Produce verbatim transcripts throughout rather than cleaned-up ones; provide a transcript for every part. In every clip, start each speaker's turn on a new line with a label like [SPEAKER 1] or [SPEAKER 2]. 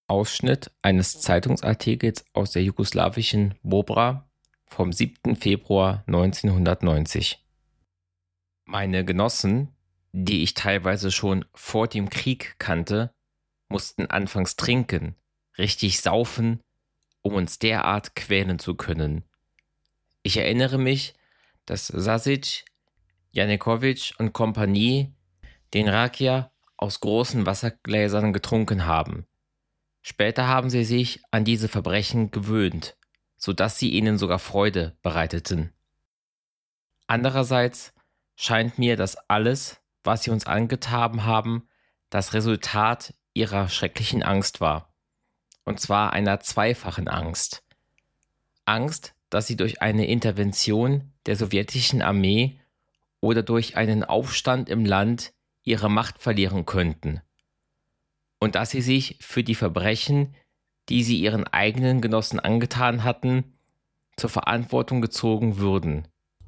[SPEAKER 1] Ausschnitt eines Zeitungsartikels aus der jugoslawischen Bobra vom siebten Februar neunzehnhundertneunzig. Meine Genossen, die ich teilweise schon vor dem Krieg kannte, mussten anfangs trinken, richtig saufen, um uns derart quälen zu können. Ich erinnere mich, dass Sasic, Janikovic und Kompanie den Rakia aus großen Wassergläsern getrunken haben. Später haben sie sich an diese Verbrechen gewöhnt, sodass sie ihnen sogar Freude bereiteten. Andererseits scheint mir, dass alles, was sie uns angetan haben, das Resultat ihrer schrecklichen Angst war. Und zwar einer zweifachen Angst. Angst, dass sie durch eine Intervention der sowjetischen Armee oder durch einen Aufstand im Land ihre Macht verlieren könnten. Und dass sie sich für die Verbrechen, die sie ihren eigenen Genossen angetan hatten, zur Verantwortung gezogen würden.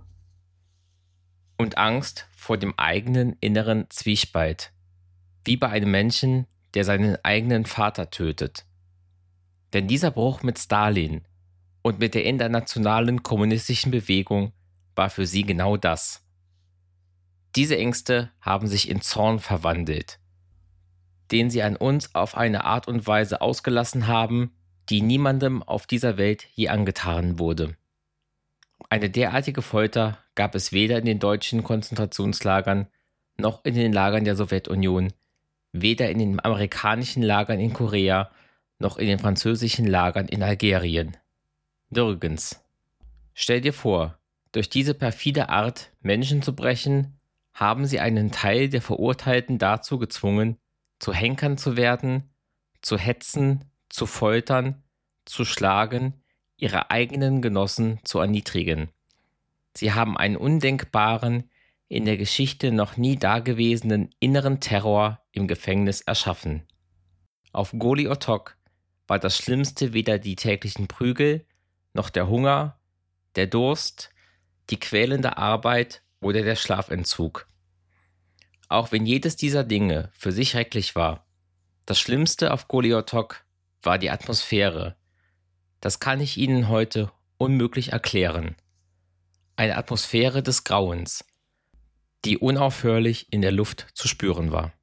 [SPEAKER 1] Und Angst vor dem eigenen inneren Zwiespalt, wie bei einem Menschen, der seinen eigenen Vater tötet. Denn dieser Bruch mit Stalin und mit der internationalen kommunistischen Bewegung war für sie genau das. Diese Ängste haben sich in Zorn verwandelt, den sie an uns auf eine Art und Weise ausgelassen haben, die niemandem auf dieser Welt je angetan wurde. Eine derartige Folter gab es weder in den deutschen Konzentrationslagern noch in den Lagern der Sowjetunion, weder in den amerikanischen Lagern in Korea noch in den französischen Lagern in Algerien. Nirgends. Stell dir vor, durch diese perfide Art, Menschen zu brechen, haben sie einen Teil der Verurteilten dazu gezwungen, zu Henkern zu werden, zu hetzen, zu foltern, zu schlagen, ihre eigenen Genossen zu erniedrigen. Sie haben einen undenkbaren, in der Geschichte noch nie dagewesenen inneren Terror im Gefängnis erschaffen. Auf Goli Otok war das Schlimmste weder die täglichen Prügel, noch der Hunger, der Durst, die quälende Arbeit oder der Schlafentzug. Auch wenn jedes dieser Dinge für sich schrecklich war, das Schlimmste auf Goli Otok war die Atmosphäre. Das kann ich Ihnen heute unmöglich erklären. Eine Atmosphäre des Grauens, die unaufhörlich in der Luft zu spüren war.